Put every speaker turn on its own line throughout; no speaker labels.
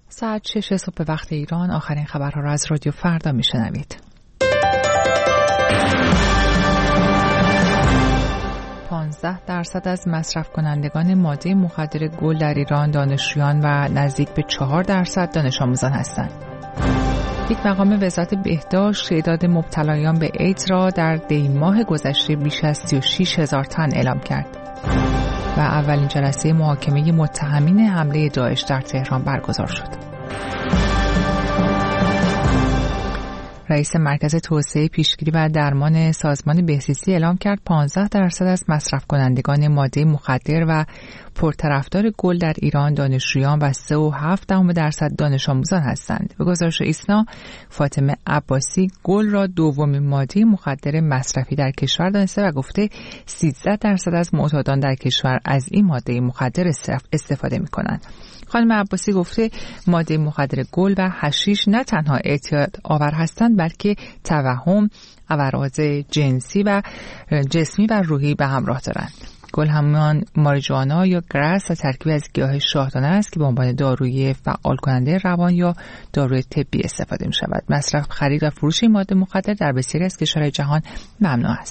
ساعت 6 صبح وقت ایران. آخرین خبرها را از رادیو فردا میشنوید. 15% از مصرف کنندگان ماده مخدر گل در ایران دانشجویان و نزدیک به 4% دانش آموزان هستند. یک مقام وزارت بهداشت تعداد مبتلایان به ایدز را در دی ماه گذشته بیش از 36,000 تن اعلام کرد و اولین جلسه محاکمه متهمین حمله داعش در تهران برگزار شد. رئیس مرکز توسعه پیشگیری و درمان سازمان بهزیستی اعلام کرد 15% از مصرف کنندگان ماده مخدر و پرطرفدار گل در ایران دانشجویان و 3.7% دانش آموزان هستند. به گزارش ایسنا، فاطمه عباسی گل را دومین ماده مخدر مصرفی در کشور دانسته و گفته 13% از معتادان در کشور از این ماده مخدر استفاده می‌کنند. خانم عباسی گفته ماده مخدر گل و حشیش نه تنها اعتیاد آور هستند بلکه توهم، اعراض جسمی و روحی به همراه دارند. گل همان ماریجوانا یا گراس و ترکیبی از گیاه شاهدانه است که به عنوان داروی فعال کننده روان یا داروی طبی استفاده می شود. مصرف، خرید و فروش این ماده مخدر در بسیاری از کشورهای جهان ممنوع است.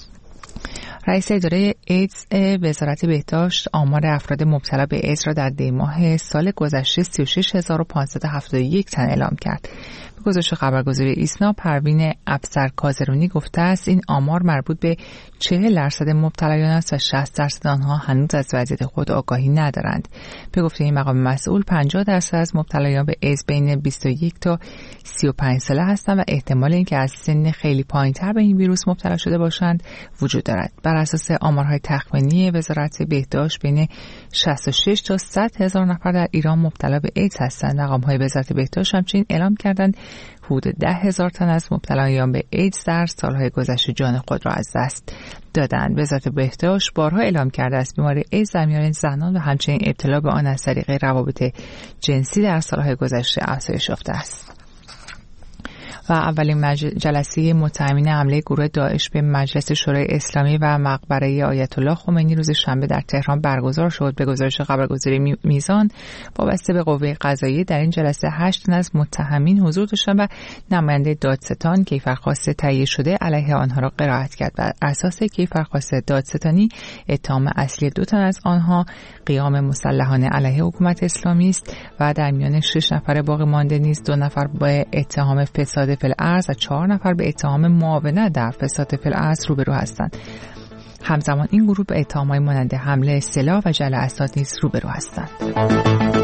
رئیس اداره ایدز وزارت بهداشت آمار افراد مبتلا به ایدز را در دی ماه سال گذشته 36,571 تن اعلام کرد. به گزارش خبرگزاری ایسنا، پروین افسر کازرونی گفته است این آمار مربوط به 40% مبتلایان است و 60% آنها هنوز از وضعیت خود آگاهی ندارند. به گفته این مقام مسئول 50% از مبتلایان به ایدز بین 21 تا 35 ساله هستند و احتمال اینکه از سن خیلی پایین‌تر به این ویروس مبتلا شده باشند وجود دارد. بر اساس آمارهای تخمینی وزارت بهداشت بین 66 تا 100 هزار نفر در ایران مبتلا به ایدز هستند. مقام‌های وزارت بهداشت همچنین اعلام کردند حدود 10,000 تن از مبتلایان به ایدز در سالهای گذشته جان خود را از دست دادند. وزارت بهداشت بارها اعلام کرده است بیماری ایدز در میان زنان و همچنین ابتلا به آن از طریق روابط جنسی در سالهای گذشته افزایش یافته است. و اولین جلسه متهمین حمله گروه داعش به مجلس شورای اسلامی و مقبره آیت الله خمینی روز شنبه در تهران برگزار شد. به گزارش خبرگزاری میزان، وابسته به قوه قضاییه در این جلسه 8 تن از متهمین حضور داشتند و نماینده دادستان کیفرخواست تهیه شده علیه آنها را قرائت کرد. بر اساس کیفرخواست دادستانی اتهام اصلی 2 تن از آنها قیام مسلحانه علیه حکومت اسلامی است و در میان 6 نفر باقی مانده نیز 2 نفر به اتهام فساد فی الارض و 4 نفر به اتهام معاونت در فساد فی الارض روبرو هستند. همزمان این گروه به اتهام‌های مانند حمله سلاح و جعل اسناد نیز روبرو هستند.